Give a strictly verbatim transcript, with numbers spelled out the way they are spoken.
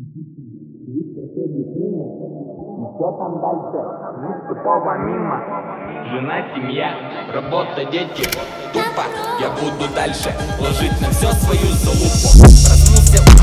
Что там дальше? Тупого мимо. Жена, семья, работа, дети. Тупо я буду дальше ложить на все свою залупу. Проснулся